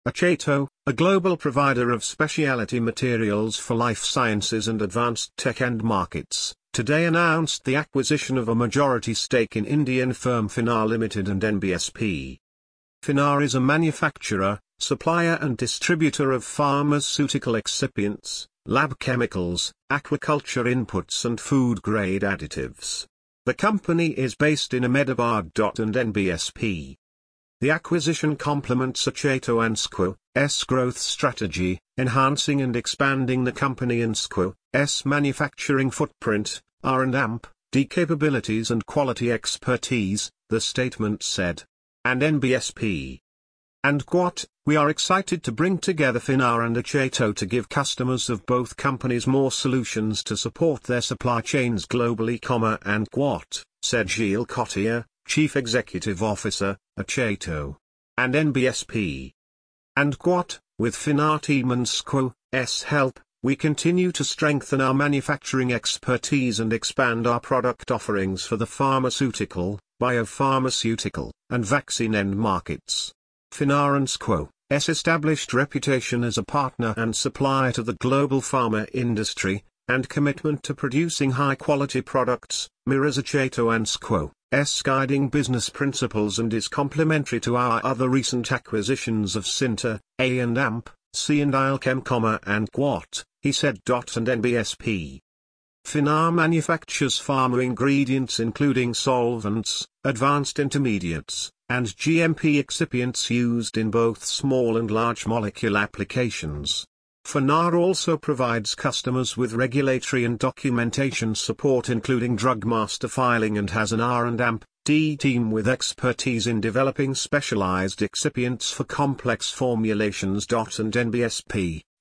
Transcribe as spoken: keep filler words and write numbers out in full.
Achato, a global provider of specialty materials for life sciences and advanced tech end markets, today announced the acquisition of a majority stake in Indian firm Finar Limited and N B S P. Finar is a manufacturer, supplier and distributor of pharmaceutical excipients, lab chemicals, aquaculture inputs and food-grade additives. The company is based in Ahmedabad. And N B S P. The acquisition complements Achato and S Q O's growth strategy, enhancing and expanding the company and S Q O's manufacturing footprint, R and D capabilities and quality expertise, the statement said. And N B S P. And Quat, we are excited to bring together Finar and Achato to give customers of both companies more solutions to support their supply chains globally, and Quat, said Gilles Cottier, Chief Executive Officer, Achato. And N B S P. And Quat, with Finar team and S Q O's help, we continue to strengthen our manufacturing expertise and expand our product offerings for the pharmaceutical, biopharmaceutical, and vaccine end markets. Finar and S Q O's established reputation as a partner and supplier to the global pharma industry, and commitment to producing high-quality products, mirrors Achato and S Q O's guiding business principles and is complementary to our other recent acquisitions of Cinta, A and A M P, C and Ilchem, and Quat, he said. And N B S P. Finar manufactures pharma ingredients including solvents, advanced intermediates, and G M P excipients used in both small and large molecule applications. Finar also provides customers with regulatory and documentation support including drug master filing and has an R and D team with expertise in developing specialized excipients for complex formulations. And N B S P.